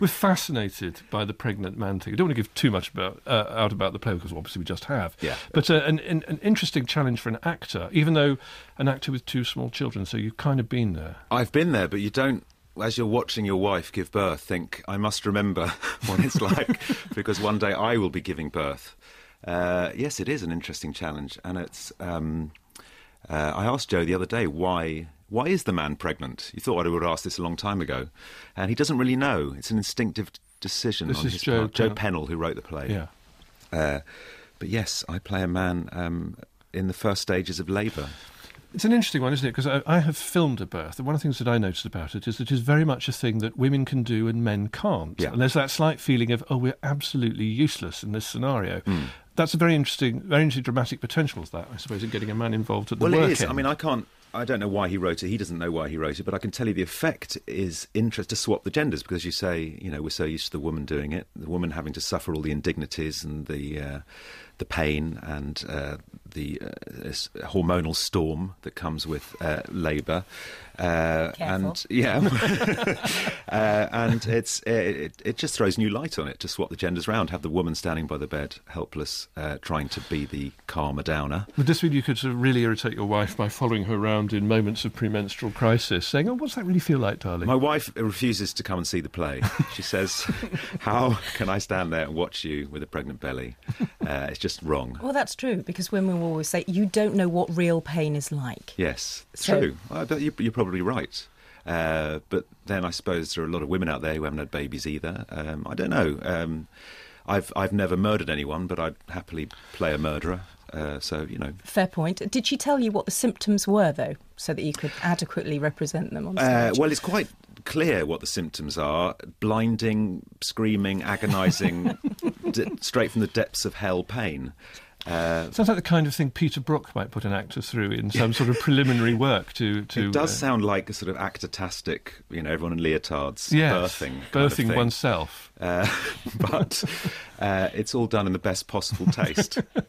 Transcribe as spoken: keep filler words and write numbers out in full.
We're fascinated by the pregnant man thing. I don't want to give too much about, uh, out about the play, because obviously we just have. Yeah. But uh, an, an, an interesting challenge for an actor, even though an actor with two small children, so you've kind of been there. I've been there, but you don't, as you're watching your wife give birth, think, I must remember what it's like, because one day I will be giving birth. Uh, yes, it is an interesting challenge, and it's... Um, uh, I asked Joe the other day, why... Why is the man pregnant? You thought I would have asked this a long time ago. And he doesn't really know. It's an instinctive decision this on is his Joe part. Joe Pen- Pennell, who wrote the play. Yeah. Uh, but yes, I play a man um, in the first stages of labour. It's an interesting one, isn't it? Because I, I have filmed a birth, and one of the things that I noticed about it is that it is very much a thing that women can do and men can't. Yeah. And there's that slight feeling of, oh, we're absolutely useless in this scenario. Mm. That's a very interesting, very interesting dramatic potential, is that, I suppose, in getting a man involved at the well, work Well, it is. end. I mean, I can't... I don't know why he wrote it. He doesn't know why he wrote it, but I can tell you the effect is interest to swap the genders, because you say, you know, we're so used to the woman doing it, the woman having to suffer all the indignities and the uh, the pain and uh, the uh, hormonal storm that comes with uh, labour. Uh, and yeah, uh, and it's it, it just throws new light on it to swap the genders round. Have the woman standing by the bed, helpless, uh, trying to be the calmer downer. Would this mean you could sort of really irritate your wife by following her around in moments of premenstrual crisis, saying, "Oh, what's that really feel like, darling?" My wife refuses to come and see the play. She says, "How can I stand there and watch you with a pregnant belly?" Uh, it's just wrong. Well, that's true, because women will always say, "You don't know what real pain is like." Yes, so, true. I bet you, you're probably right. Uh, but then I suppose there are a lot of women out there who haven't had babies either. Um, I don't know. Um, I've I've never murdered anyone, but I'd happily play a murderer. Uh, so, you know. Fair point. Did she tell you what the symptoms were, though, so that you could adequately represent them on stage? Uh, well, it's quite clear what the symptoms are. Blinding, screaming, agonising, d- straight from the depths of hell pain. Uh, Sounds like the kind of thing Peter Brook might put an actor through in some sort of preliminary work to... to it does uh, sound like a sort of actor-tastic, you know, everyone in leotards, yes, birthing. Birthing oneself. Uh, but uh, it's all done in the best possible taste.